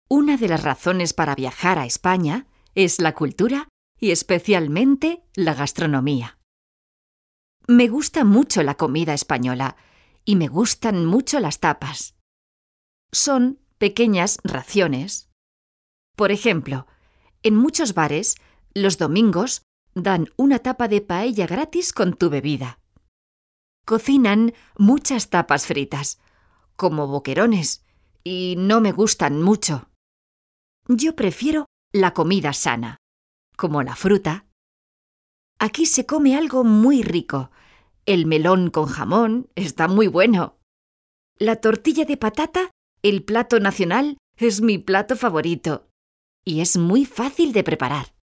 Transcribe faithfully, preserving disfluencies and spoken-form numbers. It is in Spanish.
Una de las razones para viajar a España es la cultura y especialmente la gastronomía. Me gusta mucho la comida española y me gustan mucho las tapas. Son pequeñas raciones. Por ejemplo, en muchos bares, los domingos dan una tapa de paella gratis con tu bebida. Cocinan muchas tapas fritas, como boquerones, y no me gustan mucho. Yo prefiero la comida sana, como la fruta. Aquí se come algo muy rico. El melón con jamón está muy bueno. La tortilla de patata, el plato nacional, es mi plato favorito. Y es muy fácil de preparar.